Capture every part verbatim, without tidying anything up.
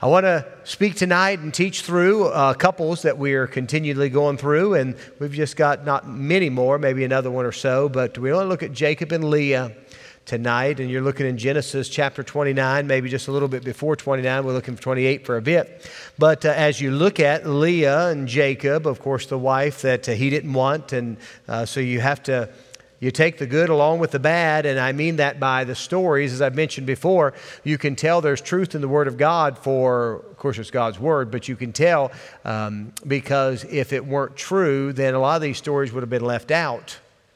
I want to speak tonight and teach through uh, couples that we are continually going through, and we've just got not many more, maybe another one or so, but we want to look at Jacob and Leah tonight, and you're looking in Genesis chapter twenty-nine, maybe just a little bit before twenty-nine. We're looking for twenty-eight for a bit. But uh, as you look at Leah and Jacob, of course, the wife that uh, he didn't want, and uh, so you have to You take the good along with the bad, and I mean that by the stories. As I've mentioned before, you can tell there's truth in the Word of God for, of course, it's God's Word, but you can tell um, because if it weren't true, then a lot of these stories would have been left out.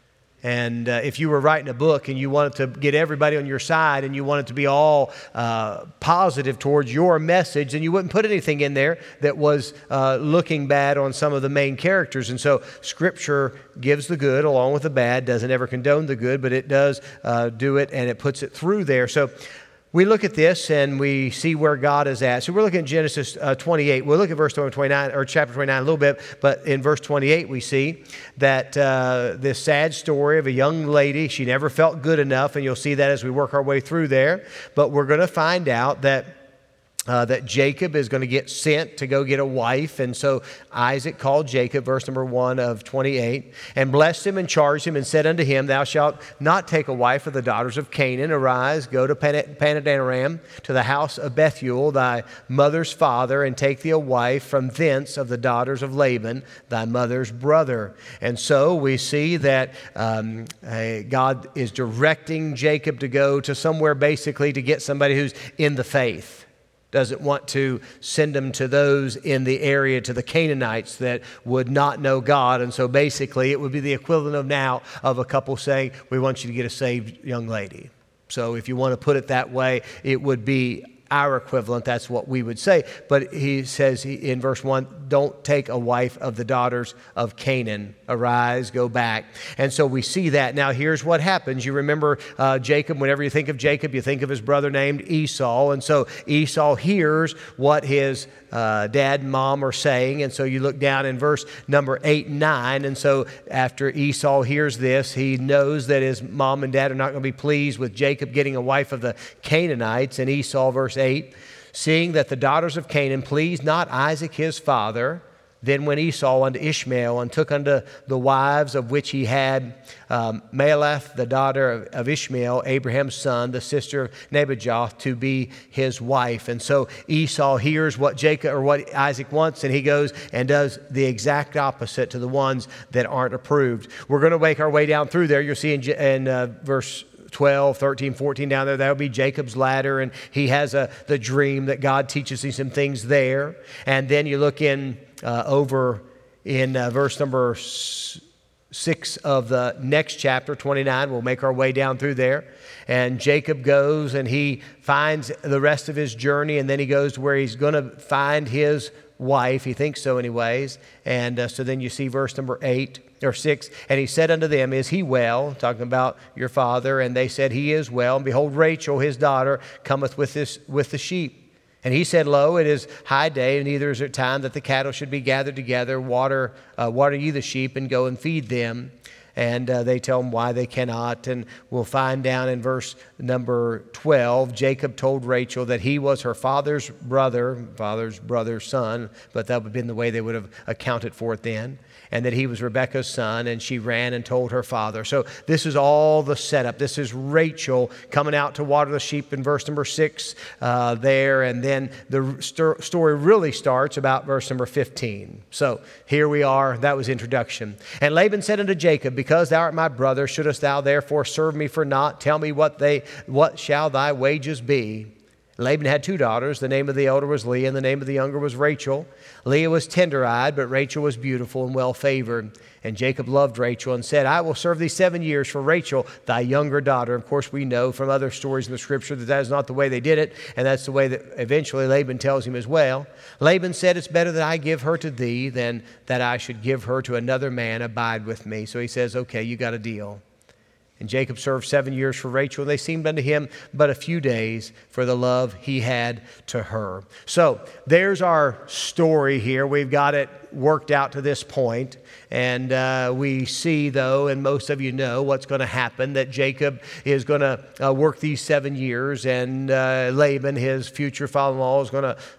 And uh, if you were writing a book and you wanted to get everybody on your side and you wanted to be all uh, positive towards your message, then you wouldn't put anything in there that was uh, looking bad on some of the main characters. And so Scripture gives the good along with the bad, doesn't ever condone the good, but it does uh, do it, and it puts it through there. So we look at this and we see where God is at. So we're looking at Genesis uh, twenty-eight. We'll look at verse twenty-nine, or chapter twenty-nine a little bit, but in verse twenty-eight we see that uh, this sad story of a young lady. She never felt good enough, and you'll see that as we work our way through there. But we're going to find out that Uh, that Jacob is going to get sent to go get a wife. And so Isaac called Jacob, verse number one of twenty-eight, and blessed him and charged him and said unto him, Thou shalt not take a wife of the daughters of Canaan. Arise, go to Pan- Paddan-aram, to the house of Bethuel, thy mother's father, and take thee a wife from thence of the daughters of Laban, thy mother's brother. And so we see that um, uh, God is directing Jacob to go to somewhere basically to get somebody who's in the faith. Doesn't want to send them to those in the area, to the Canaanites that would not know God. And so basically it would be the equivalent of now of a couple saying, we want you to get a saved young lady. So if you want to put it that way, it would be our equivalent. That's what we would say. But he says in verse one, don't take a wife of the daughters of Canaan. Arise, go back. And so we see that. Now here's what happens. You remember uh, Jacob, whenever you think of Jacob, you think of his brother named Esau. And so Esau hears what his uh, dad and mom are saying. And so you look down in verse number eight and nine. And so after Esau hears this, he knows that his mom and dad are not going to be pleased with Jacob getting a wife of the Canaanites. And Esau, verse eight, seeing that the daughters of Canaan pleased not Isaac his father, then went Esau unto Ishmael and took unto the wives of which he had um, Mahalath, the daughter of, of Ishmael, Abraham's son, the sister of Nebajoth, to be his wife. And so Esau hears what Jacob or what Isaac wants, and he goes and does the exact opposite to the ones that aren't approved. We're going to make our way down through there. You'll see in, in uh, verse twelve, thirteen, fourteen down there, that'll be Jacob's ladder, and he has a the dream that God teaches him some things there. And then you look in uh, over in uh, verse number six of the next chapter, twenty-nine. We'll make our way down through there. And Jacob goes and he finds the rest of his journey, and then he goes to where he's going to find his wife. He thinks so anyways. And uh, so then you see verse number eight. Or six, and he said unto them, Is he well? Talking about your father. And they said, He is well. And behold, Rachel, his daughter, cometh with this with the sheep. And he said, Lo, it is high day, and neither is it time that the cattle should be gathered together. Water, uh, water ye the sheep, and go and feed them. And uh, they tell him why they cannot. And we'll find down in verse number twelve, Jacob told Rachel that he was her father's brother, father's brother's son, but that would have been the way they would have accounted for it then. And that he was Rebekah's son, and she ran and told her father. So this is all the setup. This is Rachel coming out to water the sheep in verse number six uh, there. And then the st- story really starts about verse number fifteen. So here we are. That was introduction. And Laban said unto Jacob, Because thou art my brother, shouldest thou therefore serve me for naught? Tell me what they what shall thy wages be? Laban had two daughters. The name of the elder was Leah, and the name of the younger was Rachel. Leah was tender-eyed, but Rachel was beautiful and well-favored. And Jacob loved Rachel and said, I will serve thee seven years for Rachel, thy younger daughter. Of course, we know from other stories in the Scripture that that is not the way they did it, and that's the way that eventually Laban tells him as well. Laban said, It's better that I give her to thee than that I should give her to another man. Abide with me. So he says, okay, you got a deal. And Jacob served seven years for Rachel, and they seemed unto him but a few days for the love he had to her. So there's our story here. We've got it worked out to this point. And uh, we see, though, and most of you know what's going to happen, that Jacob is going to uh, work these seven years, and uh, Laban, his future father-in-law, is going to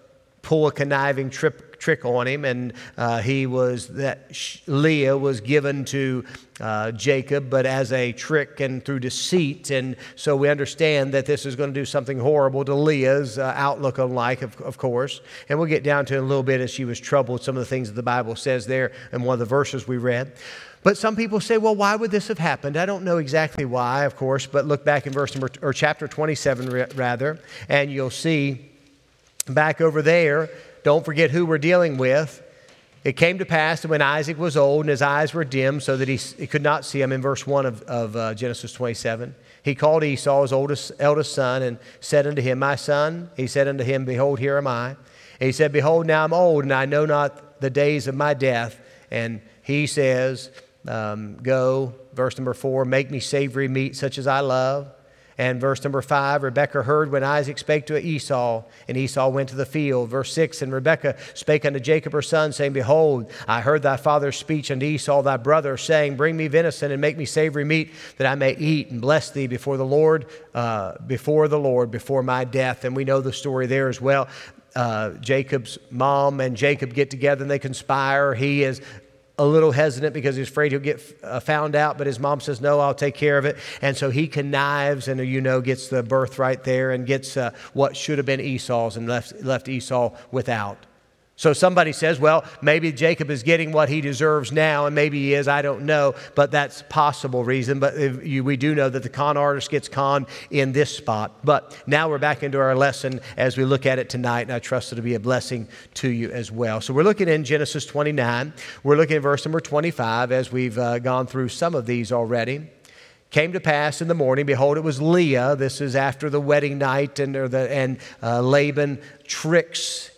pull a conniving trip, trick on him, and uh, he was that Leah was given to uh, Jacob, but as a trick and through deceit. And so we understand that this is going to do something horrible to Leah's uh, outlook on life, of, of course. And we'll get down to it in a little bit as she was troubled, some of the things that the Bible says there in one of the verses we read. But some people say, well, why would this have happened? I don't know exactly why, of course, but look back in verse number, or chapter twenty-seven rather, and you'll see back over there, don't forget who we're dealing with. It came to pass that when Isaac was old and his eyes were dim so that he, he could not see him, in verse one of, of uh, Genesis twenty-seven, he called Esau, his oldest, eldest son, and said unto him, my son, he said unto him, behold, here am I. And he said, behold, now I'm old, and I know not the days of my death. And he says, um, go, verse number four, make me savory meat such as I love. And verse number five, Rebekah heard when Isaac spake to Esau, and Esau went to the field. Verse six, and Rebekah spake unto Jacob her son, saying, behold, I heard thy father's speech unto Esau thy brother, saying, bring me venison and make me savory meat, that I may eat and bless thee before the Lord, uh, before the Lord, before my death. And we know the story there as well. Uh, Jacob's mom and Jacob get together and they conspire. He is a little hesitant because he's afraid he'll get uh, found out, but his mom says, no, I'll take care of it. And so he connives and, you know, gets the birthright there and gets uh, what should have been Esau's and left, left Esau without. So somebody says, well, maybe Jacob is getting what he deserves now, and maybe he is, I don't know, but that's possible reason. But if you, we do know that the con artist gets conned in this spot. But now we're back into our lesson as we look at it tonight, and I trust it'll be a blessing to you as well. So we're looking in Genesis twenty-nine. We're looking at verse number twenty-five as we've uh, gone through some of these already. Came to pass in the morning, behold, it was Leah. This is after the wedding night, and, or the, and uh, Laban tricks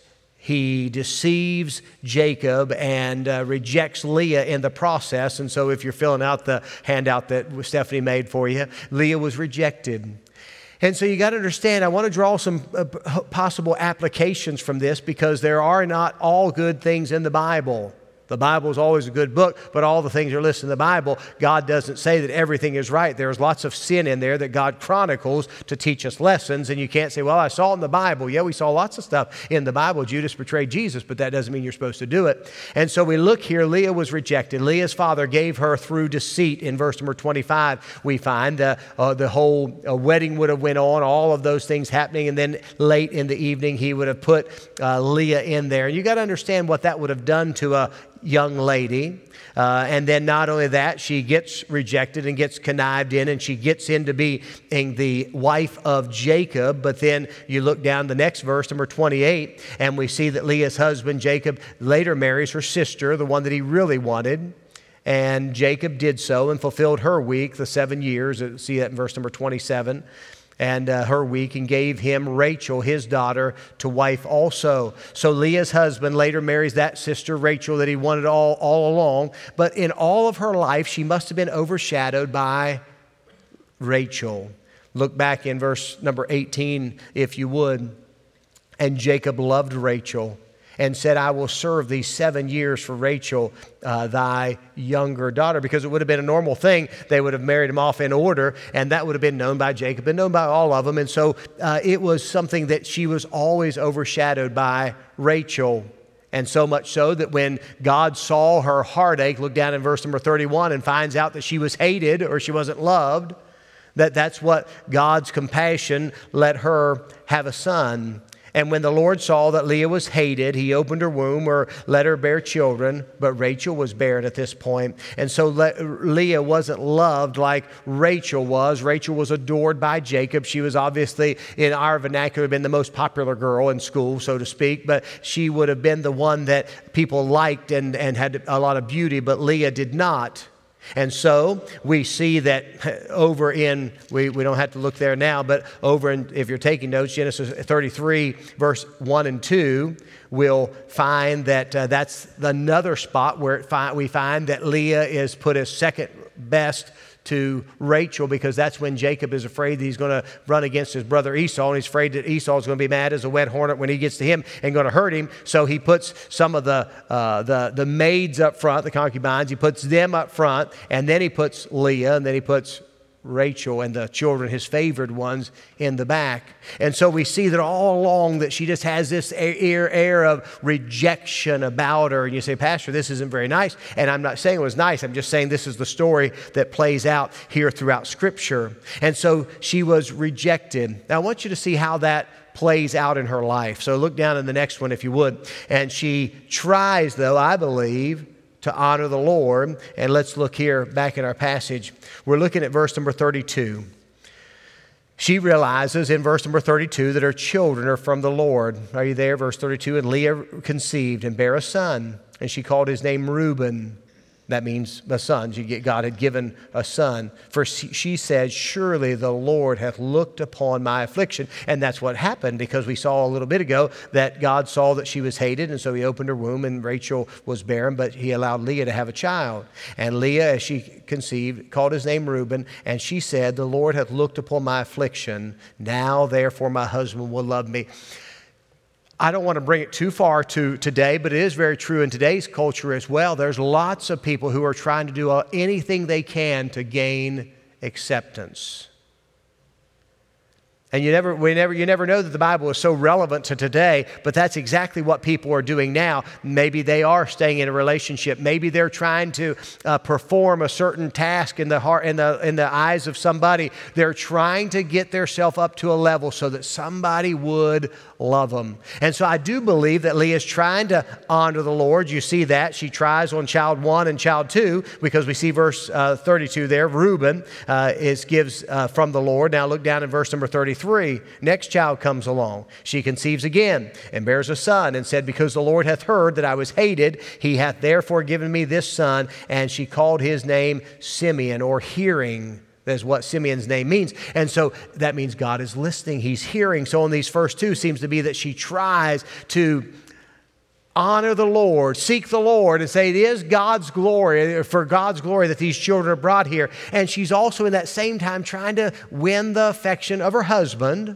He deceives Jacob and uh, rejects Leah in the process. And so if you're filling out the handout that Stephanie made for you, Leah was rejected. And so you got to understand, I want to draw some uh, possible applications from this, because there are not all good things in the Bible. The Bible is always a good book, but all the things are listed in the Bible. God doesn't say that everything is right. There's lots of sin in there that God chronicles to teach us lessons. And you can't say, well, I saw it in the Bible. Yeah, we saw lots of stuff in the Bible. Judas betrayed Jesus, but that doesn't mean you're supposed to do it. And so we look here, Leah was rejected. Leah's father gave her through deceit. In verse number twenty-five, we find uh, uh, the whole uh, wedding would have went on, all of those things happening. And then late in the evening, he would have put uh, Leah in there. And you got to understand what that would have done to a young lady. Uh, and then not only that, she gets rejected and gets connived in, and she gets into being the wife of Jacob. But then you look down the next verse, number twenty-eight, and we see that Leah's husband, Jacob, later marries her sister, the one that he really wanted. And Jacob did so and fulfilled her week, the seven years. See that in verse number twenty-seven. And uh, her week, and gave him Rachel, his daughter, to wife also. So Leah's husband later marries that sister, Rachel, that he wanted all, all along. But in all of her life, she must have been overshadowed by Rachel. Look back in verse number eighteen, if you would. And Jacob loved Rachel, and said, I will serve thee seven years for Rachel, uh, thy younger daughter. Because it would have been a normal thing. They would have married him off in order, and that would have been known by Jacob and known by all of them. And so uh, it was something that she was always overshadowed by Rachel. And so much so that when God saw her heartache, look down in verse number thirty-one, and finds out that she was hated or she wasn't loved, that that's what God's compassion let her have a son. And when the Lord saw that Leah was hated, he opened her womb or let her bear children. But Rachel was barren at this point. And so Le- Leah wasn't loved like Rachel was. Rachel was adored by Jacob. She was obviously, in our vernacular, been the most popular girl in school, so to speak. But she would have been the one that people liked and, and had a lot of beauty. But Leah did not. And so we see that over in, we, we don't have to look there now, but over in, if you're taking notes, Genesis thirty-three, verse one and two, we'll find that uh, that's another spot where it fi- we find that Leah is put as second best to Rachel, because that's when Jacob is afraid that he's going to run against his brother Esau, and he's afraid that Esau is going to be mad as a wet hornet when he gets to him and going to hurt him. So he puts some of the uh, the the maids up front, the concubines. He puts them up front, and then he puts Leah, and then he puts Rachel and the children, his favored ones, in the back. And so we see that all along that she just has this air, air of rejection about her. And you say, Pastor, this isn't very nice. And I'm not saying it was nice. I'm just saying this is the story that plays out here throughout Scripture. And so she was rejected. Now I want you to see how that plays out in her life. So look down in the next one if you would. And she tries, though, I believe, to honor the Lord. And let's look here back in our passage. We're looking at verse number thirty-two. She realizes in verse number thirty-two that her children are from the Lord. Are you there? Verse thirty-two, and Leah conceived and bare a son, and she called his name Reuben. That means a son. God had given a son. For she said, surely the Lord hath looked upon my affliction. And that's what happened, because we saw a little bit ago that God saw that she was hated, and so he opened her womb, and Rachel was barren, but he allowed Leah to have a child. And Leah, as she conceived, called his name Reuben, and she said, the Lord hath looked upon my affliction. Now therefore my husband will love me. I don't want to bring it too far to today, but it is very true in today's culture as well. There's lots of people who are trying to do anything they can to gain acceptance. And you never, we never, you never know that the Bible is so relevant to today, but that's exactly what people are doing now. Maybe they are staying in a relationship. Maybe they're trying to uh, perform a certain task in the heart, in the in the eyes of somebody. They're trying to get themselves up to a level so that somebody would love them. And so I do believe that Leah is trying to honor the Lord. You see that she tries on child one and child two, because we see verse uh, thirty-two there. Reuben uh, is gives uh, from the Lord. Now look down in verse number thirty-three. Next child comes along. She conceives again and bears a son, and said, because the Lord hath heard that I was hated, he hath therefore given me this son. And she called his name Simeon, or hearing. That's what Simeon's name means. And so that means God is listening. He's hearing. So in these first two seems to be that she tries to honor the Lord, seek the Lord, and say it is God's glory, for God's glory that these children are brought here. And she's also in that same time trying to win the affection of her husband,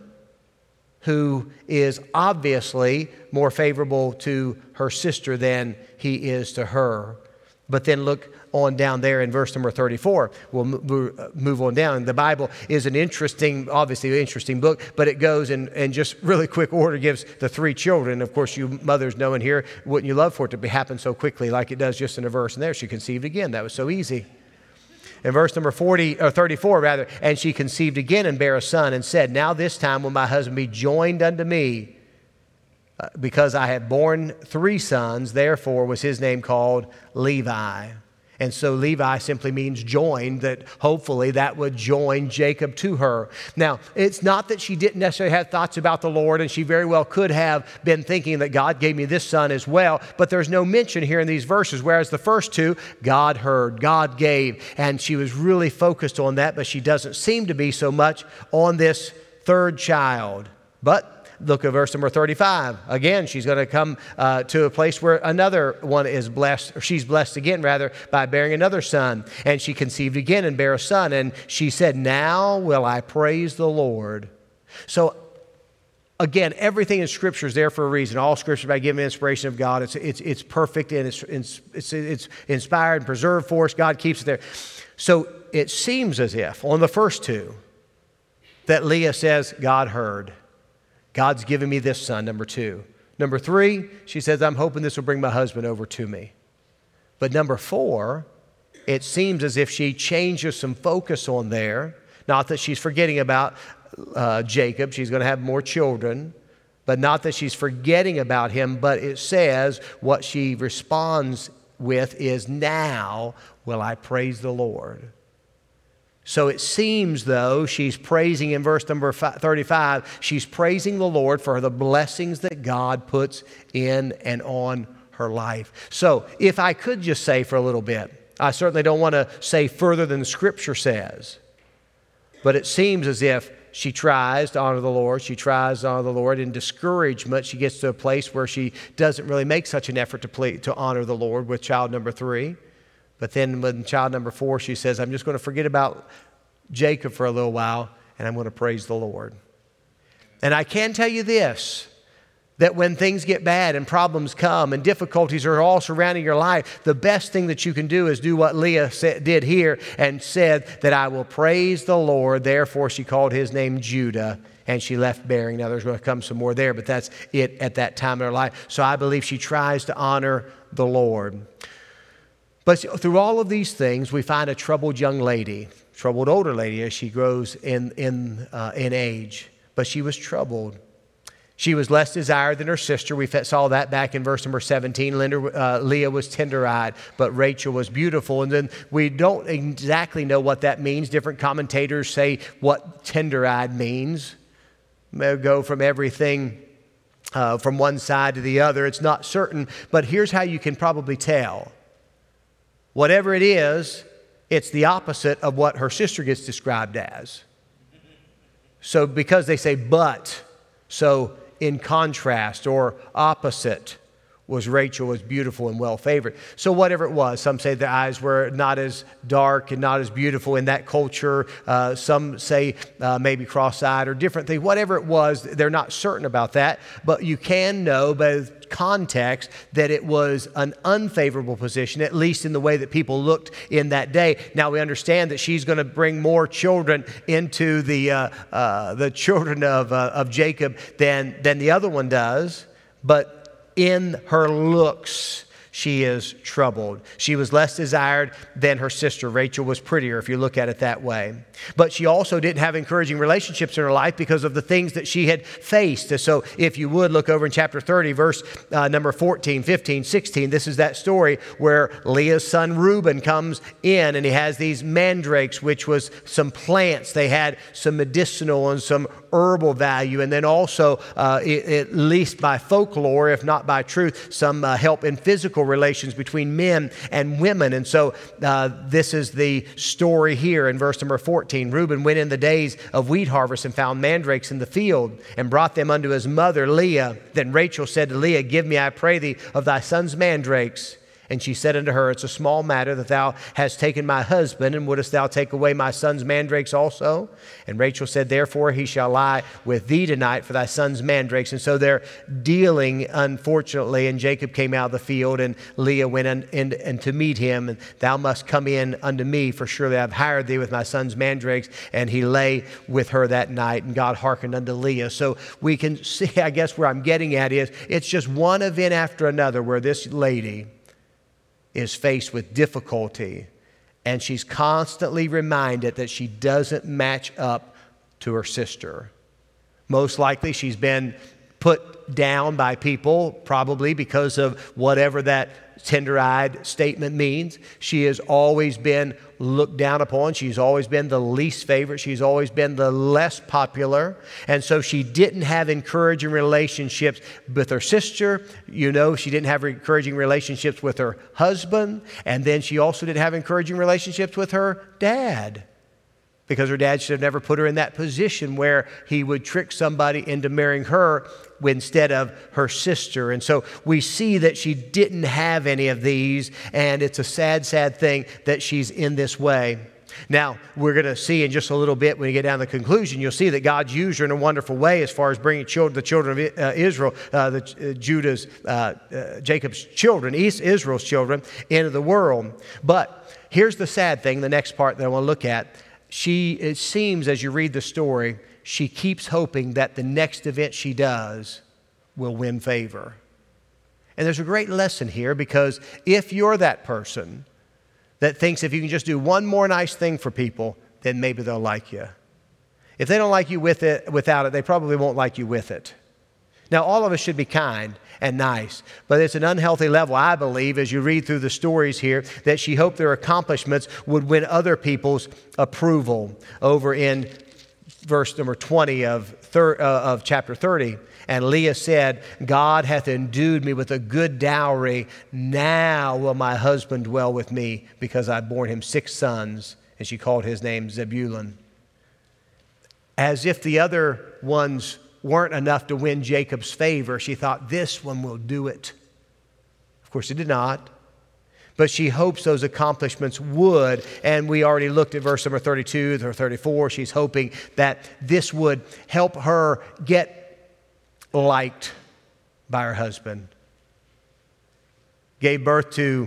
who is obviously more favorable to her sister than he is to her. But then look on down there in verse number thirty-four. We'll move on down. The Bible is an interesting, obviously an interesting book, but it goes in, in just really quick order, gives the three children. Of course, you mothers know in here, wouldn't you love for it to be happen so quickly like it does just in a verse? And there she conceived again. That was so easy. In verse number forty, or thirty-four rather, and she conceived again and bare a son, and said, now this time will my husband be joined unto me, uh, because I have borne three sons. Therefore was his name called Levi. And so Levi simply means joined, that hopefully that would join Jacob to her. Now, it's not that she didn't necessarily have thoughts about the Lord, and she very well could have been thinking that God gave me this son as well, but there's no mention here in these verses, whereas the first two, God heard, God gave, and she was really focused on that, but she doesn't seem to be so much on this third child. But look at verse number thirty-five. Again, she's going to come uh, to a place where another one is blessed, or she's blessed again, rather, by bearing another son. And she conceived again and bare a son. And she said, now will I praise the Lord. So again, everything in Scripture is there for a reason. All Scripture by giving inspiration of God. It's, it's, it's perfect, and it's, it's, it's, it's inspired and preserved for us. God keeps it there. So it seems as if on the first two that Leah says, God heard. God's given me this son, number two. Number three, she says, I'm hoping this will bring my husband over to me. But number four, it seems as if she changes some focus on there. Not that she's forgetting about uh, Jacob. She's going to have more children. But not that she's forgetting about him. But it says what she responds with is, now will I praise the Lord. So it seems, though, she's praising in verse number thirty-five, she's praising the Lord for the blessings that God puts in and on her life. So if I could just say for a little bit, I certainly don't want to say further than the Scripture says, but it seems as if she tries to honor the Lord, she tries to honor the Lord. In discouragement, she gets to a place where she doesn't really make such an effort to play, to honor the Lord with child number three. But then with child number four, she says, I'm just going to forget about Jacob for a little while, and I'm going to praise the Lord. And I can tell you this, That when things get bad and problems come and difficulties are all surrounding your life, the best thing that you can do is do what Leah said, did here and said that I will praise the Lord. Therefore, she called his name Judah, and she left bearing. Now, there's going to come some more there, but that's it at that time in her life. So I believe she tries to honor the Lord. But through all of these things, we find a troubled young lady, troubled older lady as she grows in, in, uh, in age. But she was troubled. She was less desired than her sister. We saw that back in verse number seventeen. Linda, uh, Leah was tender-eyed, but Rachel was beautiful. And then we don't exactly know what that means. Different commentators say what tender-eyed means. May go from everything uh, from one side to the other. It's not certain, but here's how you can probably tell. Whatever it is, it's the opposite of what her sister gets described as. So because they say but, so in contrast or opposite was Rachel was beautiful and well favored. So whatever it was, some say the eyes were not as dark and not as beautiful in that culture. Uh, some say uh, maybe cross-eyed or different things. Whatever it was, they're not certain about that. But you can know by context that it was an unfavorable position, at least in the way that people looked in that day. Now we understand that she's going to bring more children into the uh, uh, the children of uh, of Jacob than than the other one does, but in her looks, she is troubled. She was less desired than her sister. Rachel was prettier, if you look at it that way. But she also didn't have encouraging relationships in her life because of the things that she had faced. And so if you would look over in chapter thirty, verse uh, number fourteen, fifteen, sixteen, this is that story where Leah's son Reuben comes in and he has these mandrakes, which was some plants. They had some medicinal and some herbal value, and then also, uh, it, at least by folklore, if not by truth, some uh, help in physical relations between men and women. And so uh, this is the story here in verse number fourteen. Reuben went in the days of wheat harvest and found mandrakes in the field and brought them unto his mother Leah. Then Rachel said to Leah, give me, I pray thee, of thy son's mandrakes. And she said unto her, it's a small matter that thou hast taken my husband, and wouldest thou take away my son's mandrakes also? And Rachel said, therefore he shall lie with thee tonight for thy son's mandrakes. And so they're dealing, unfortunately, and Jacob came out of the field, and Leah went in, in, in to meet him, and thou must come in unto me, for surely I've hired thee with my son's mandrakes. And he lay with her that night, and God hearkened unto Leah. So we can see, I guess where I'm getting at is, it's just one event after another where this lady is faced with difficulty, and she's constantly reminded that she doesn't match up to her sister. Most likely she's been put down by people, probably because of whatever that tender-eyed statement means. She has always been looked down upon. She's always been the least favorite. She's always been the less popular. And so she didn't have encouraging relationships with her sister. You know, she didn't have encouraging relationships with her husband. And then she also didn't have encouraging relationships with her dad, because her dad should have never put her in that position where he would trick somebody into marrying her instead of her sister. And so we see that she didn't have any of these, and it's a sad, sad thing that she's in this way. Now, we're going to see in just a little bit when you get down to the conclusion, you'll see that God's used her in a wonderful way as far as bringing children, the children of uh, Israel, uh, the uh, Judah's, uh, uh, Jacob's children, East Israel's children, into the world. But here's the sad thing, the next part that I want to look at. She, it seems as you read the story, she keeps hoping that the next event she does will win favor. And there's a great lesson here, because if you're that person that thinks if you can just do one more nice thing for people, then maybe they'll like you. If they don't like you with it, without it, they probably won't like you with it. Now, all of us should be kind and nice, but it's an unhealthy level, I believe, as you read through the stories here, that she hoped their accomplishments would win other people's approval. Over in verse number twenty of, thir- uh, of chapter thirty, and Leah said, God hath endued me with a good dowry. Now will my husband dwell with me, because I born him six sons. And she called his name Zebulun. As if the other ones weren't enough to win Jacob's favor, she thought, this one will do it. Of course, it did not. But she hopes those accomplishments would. And we already looked at verse number thirty-two or thirty-four. She's hoping that this would help her get liked by her husband. Gave birth to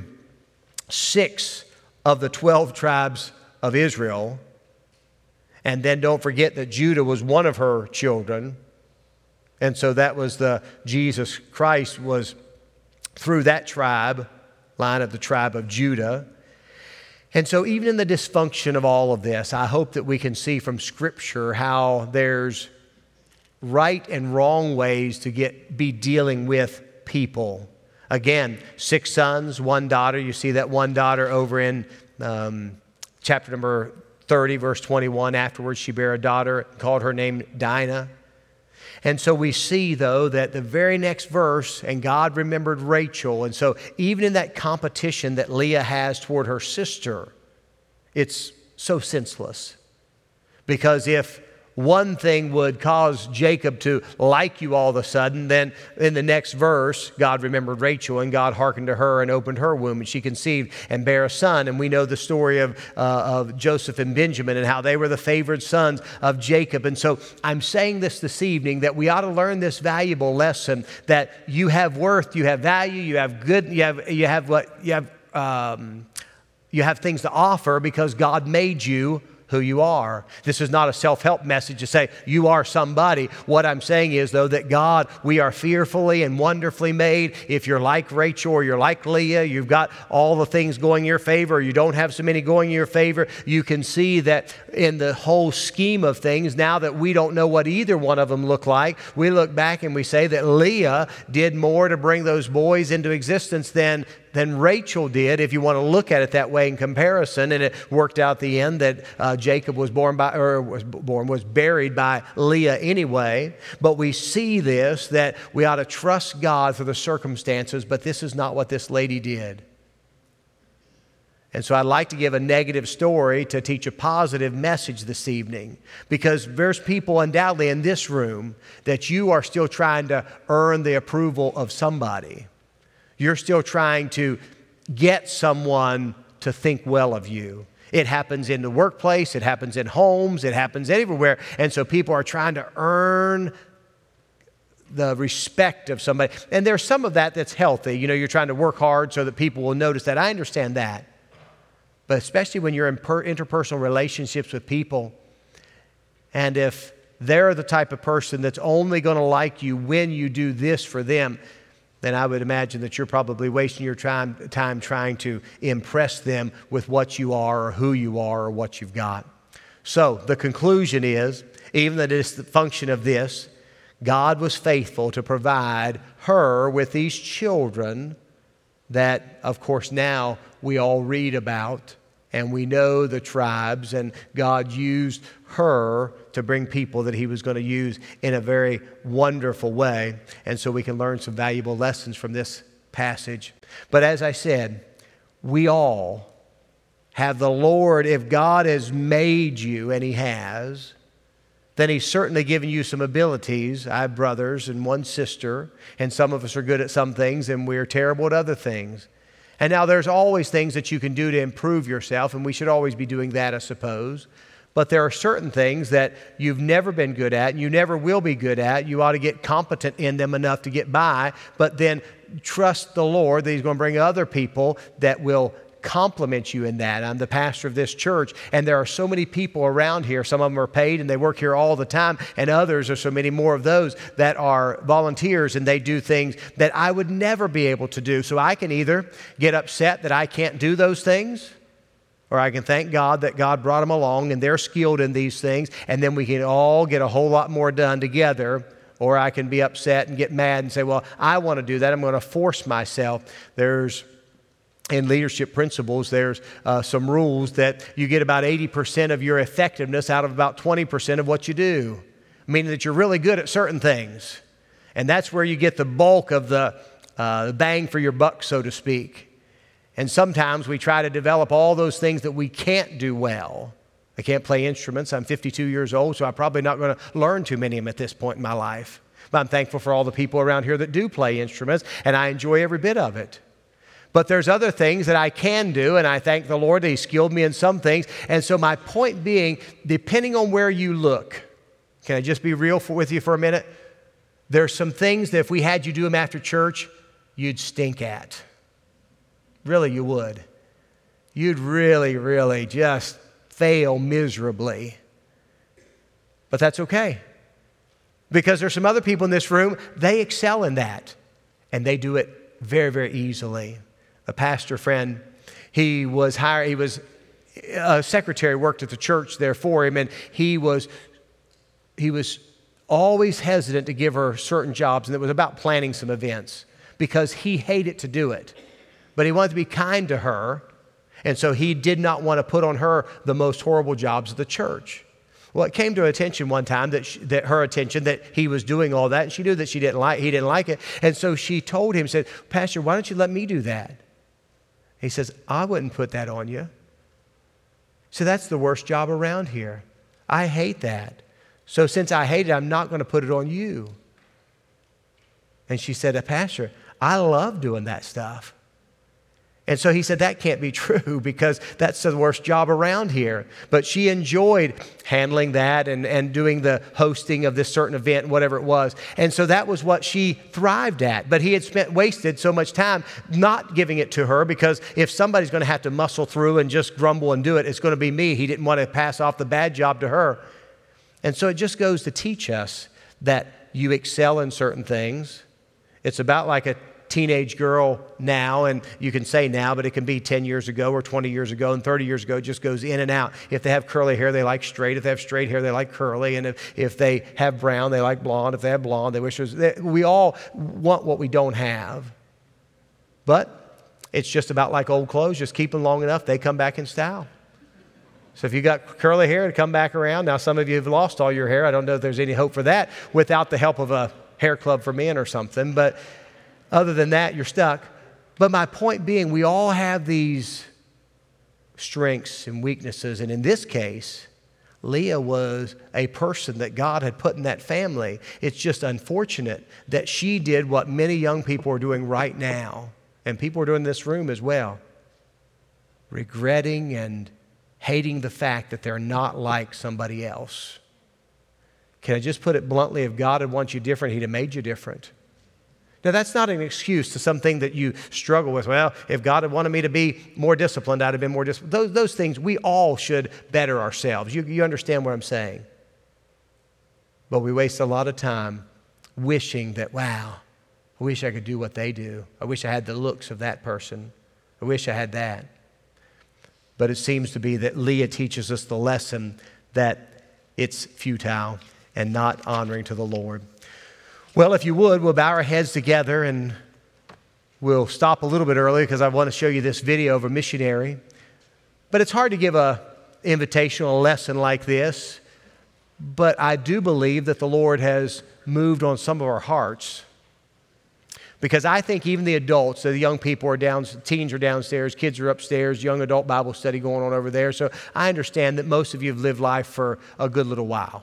six of the twelve tribes of Israel. And then don't forget that Judah was one of her children. And so that was the, Jesus Christ was through that tribe, line of the tribe of Judah. And so even in the dysfunction of all of this, I hope that we can see from Scripture how there's right and wrong ways to get be dealing with people. Again, six sons, one daughter. You see that one daughter over in um, chapter number thirty, verse twenty-one. Afterwards, she bare a daughter, called her name Dinah. And so we see, though, that the very next verse, and God remembered Rachel. And so even in that competition that Leah has toward her sister, it's so senseless. Because if one thing would cause Jacob to like you all of a sudden, then in the next verse, God remembered Rachel, and God hearkened to her and opened her womb, and she conceived and bare a son. And we know the story of, uh, of Joseph and Benjamin and how they were the favored sons of Jacob. And so I'm saying this this evening that we ought to learn this valuable lesson that you have worth, you have value, you have good, you have you have what you have um, you have things to offer because God made you who you are. This is not a self-help message to say you are somebody. What I'm saying is, though, that God, we are fearfully and wonderfully made. If you're like Rachel or you're like Leah, you've got all the things going in your favor, or you don't have so many going in your favor, you can see that in the whole scheme of things, now that we don't know what either one of them look like, we look back and we say that Leah did more to bring those boys into existence than than Rachel did, if you want to look at it that way in comparison. And it worked out the end that uh, Jacob was born by, or was born, was buried by Leah anyway. But we see this, that we ought to trust God for the circumstances, but this is not what this lady did. And so I'd like to give a negative story to teach a positive message this evening, because there's people undoubtedly in this room that you are still trying to earn the approval of somebody. You're still trying to get someone to think well of you. It happens in the workplace, it happens in homes, it happens everywhere. And so people are trying to earn the respect of somebody. And there's some of that that's healthy. You know, you're trying to work hard so that people will notice that. I understand that. But especially when you're in per- interpersonal relationships with people, and if they're the type of person that's only going to like you when you do this for them, then I would imagine that you're probably wasting your time, time trying to impress them with what you are or who you are or what you've got. So the conclusion is, even the dysfunction of this, God was faithful to provide her with these children that, of course, now we all read about. And we know the tribes, and God used her to bring people that He was going to use in a very wonderful way. And so we can learn some valuable lessons from this passage. But as I said, we all have the Lord. If God has made you, and He has, then He's certainly given you some abilities. I have brothers and one sister, and some of us are good at some things, and we're terrible at other things. And now there's always things that you can do to improve yourself, and we should always be doing that, I suppose. But there are certain things that you've never been good at and you never will be good at. You ought to get competent in them enough to get by, but then trust the Lord that He's going to bring other people that will compliment you in that. I'm the pastor of this church, and there are so many people around here. Some of them are paid and they work here all the time, and others are so many more of those that are volunteers, and they do things that I would never be able to do. So I can either get upset that I can't do those things, or I can thank God that God brought them along and they're skilled in these things, and then we can all get a whole lot more done together. Or I can be upset and get mad and say, well, I want to do that. I'm going to force myself. There's In leadership principles, there's uh, some rules that you get about eighty percent of your effectiveness out of about twenty percent of what you do, meaning that you're really good at certain things. And that's where you get the bulk of the uh, bang for your buck, so to speak. And sometimes we try to develop all those things that we can't do well. I can't play instruments. I'm fifty-two years old, so I'm probably not going to learn too many of them at this point in my life. But I'm thankful for all the people around here that do play instruments, and I enjoy every bit of it. But there's other things that I can do, and I thank the Lord that He skilled me in some things. And so my point being, depending on where you look, can I just be real for, with you for a minute? There's some things that if we had you do them after church, you'd stink at. Really, you would. You'd really, really just fail miserably. But that's okay. Because there's some other people in this room, they excel in that. And they do it very, very easily. A pastor friend, he was hired, he was a secretary, worked at the church there for him, and he was he was always hesitant to give her certain jobs, and it was about planning some events because he hated to do it. But he wanted to be kind to her, and so he did not want to put on her the most horrible jobs of the church. Well, it came to her attention one time that she, that her attention that he was doing all that, and she knew that she didn't like he didn't like it, and so she told him, said, "Pastor, why don't you let me do that?" He says, "I wouldn't put that on you." So that's the worst job around here. I hate that. So since I hate it, I'm not going to put it on you. And she said, "Pastor, I love doing that stuff." And so he said, that can't be true because that's the worst job around here. But she enjoyed handling that and, and doing the hosting of this certain event, whatever it was. And so that was what she thrived at. But he had spent wasted so much time not giving it to her because if somebody's going to have to muscle through and just grumble and do it, it's going to be me. He didn't want to pass off the bad job to her. And so it just goes to teach us that you excel in certain things. It's about like a teenage girl now, and you can say now, but it can be ten years ago or twenty years ago and thirty years ago. It just goes in and out. If they have curly hair, they like straight. If they have straight hair, they like curly. And if, if they have brown, they like blonde. If they have blonde, they wish it was... They, we all want what we don't have. But it's just about like old clothes. Just keep them long enough, they come back in style. So if you got curly hair, to come back around. Now, some of you have lost all your hair. I don't know if there's any hope for that without the help of a hair club for men or something. But other than that, you're stuck. But my point being, we all have these strengths and weaknesses. And in this case, Leah was a person that God had put in that family. It's just unfortunate that she did what many young people are doing right now. And people are doing in this room as well. Regretting and hating the fact that they're not like somebody else. Can I just put it bluntly? If God had wanted you different, He'd have made you different. Now, that's not an excuse to something that you struggle with. Well, if God had wanted me to be more disciplined, I'd have been more disciplined. Those, those things, we all should better ourselves. You, you understand what I'm saying? But we waste a lot of time wishing that, wow, I wish I could do what they do. I wish I had the looks of that person. I wish I had that. But it seems to be that Leah teaches us the lesson that it's futile and not honoring to the Lord. Well, if you would, we'll bow our heads together and we'll stop a little bit early because I want to show you this video of a missionary. But it's hard to give an invitational lesson like this. But I do believe that the Lord has moved on some of our hearts. Because I think even the adults, so the young people are down, teens are downstairs, kids are upstairs, young adult Bible study going on over there. So I understand that most of you have lived life for a good little while.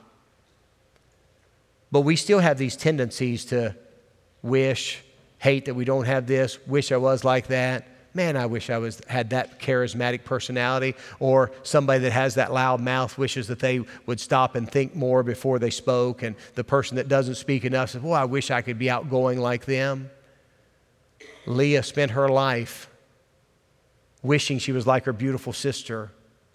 But we still have these tendencies to wish, hate that we don't have this, wish I was like that. Man, I wish I was had that charismatic personality. Or somebody that has that loud mouth wishes that they would stop and think more before they spoke. And the person that doesn't speak enough says, well, I wish I could be outgoing like them. Leah spent her life wishing she was like her beautiful sister.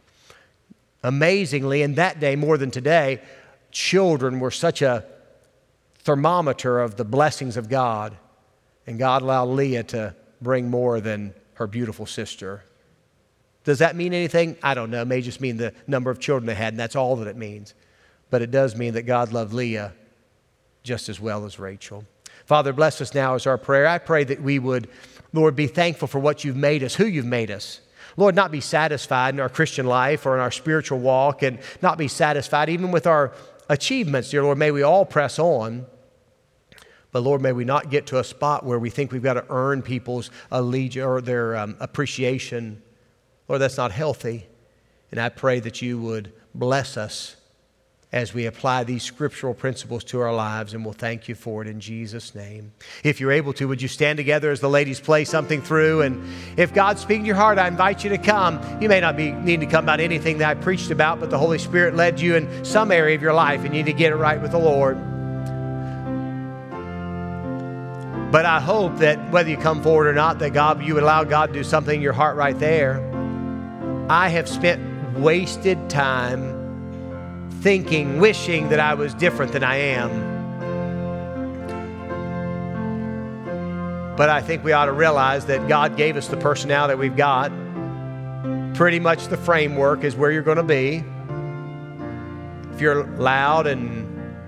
Amazingly, in that day, more than today, children were such a thermometer of the blessings of God. And God allowed Leah to bring more than her beautiful sister. Does that mean anything? I don't know. It may just mean the number of children they had, and that's all that it means. But it does mean that God loved Leah just as well as Rachel. Father, bless us now as our prayer. I pray that we would, Lord, be thankful for what you've made us, who you've made us. Lord, not be satisfied in our Christian life or in our spiritual walk, and not be satisfied even with our achievements, dear Lord. May we all press on. But Lord, may we not get to a spot where we think we've got to earn people's allegiance or their um, appreciation. Lord, that's not healthy. And I pray that you would bless us as we apply these scriptural principles to our lives, and we'll thank you for it in Jesus' name. If you're able to, would you stand together as the ladies play something through? And if God's speaking to your heart, I invite you to come. You may not be needing to come about anything that I preached about, but the Holy Spirit led you in some area of your life, and you need to get it right with the Lord. But I hope that whether you come forward or not, that God, you would allow God to do something in your heart right there. I have spent wasted time thinking, wishing that I was different than I am. But I think we ought to realize that God gave us the personality that we've got. Pretty much the framework is where you're going to be. If you're loud and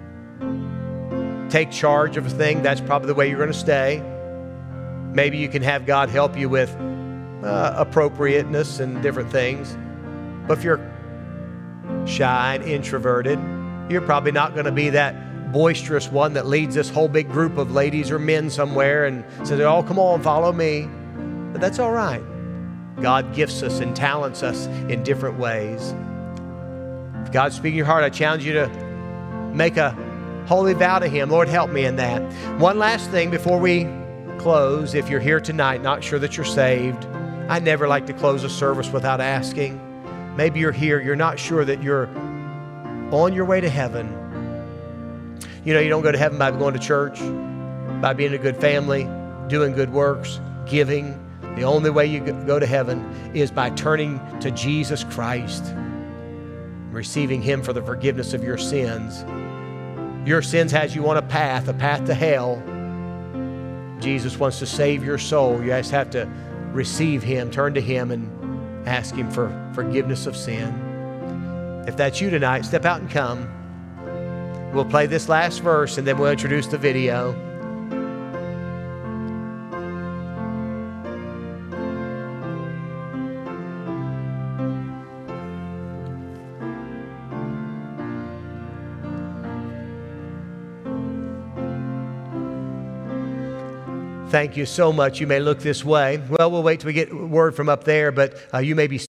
take charge of a thing, that's probably the way you're going to stay. Maybe you can have God help you with uh, appropriateness and different things. But if you're shy and introverted, you're probably not going to be that boisterous one that leads this whole big group of ladies or men somewhere and says, oh, come on, follow me. But that's all right. God gifts us and talents us in different ways. If God's speaking your heart, I challenge you to make a holy vow to Him. Lord, help me in that. One last thing before we close. If you're here tonight, not sure that you're saved, I never like to close a service without asking. Maybe you're here, you're not sure that you're on your way to heaven. You know, you don't go to heaven by going to church, by being a good family, doing good works, giving. The only way you go to heaven is by turning to Jesus Christ, receiving Him for the forgiveness of your sins. Your sins has you on a path, a path to hell. Jesus wants to save your soul. You just have to receive Him, turn to Him, and ask Him for forgiveness of sin. If that's you tonight, step out and come. We'll play this last verse, and then we'll introduce the video. Thank you so much. You may look this way. Well, we'll wait till we get word from up there, but uh, you may be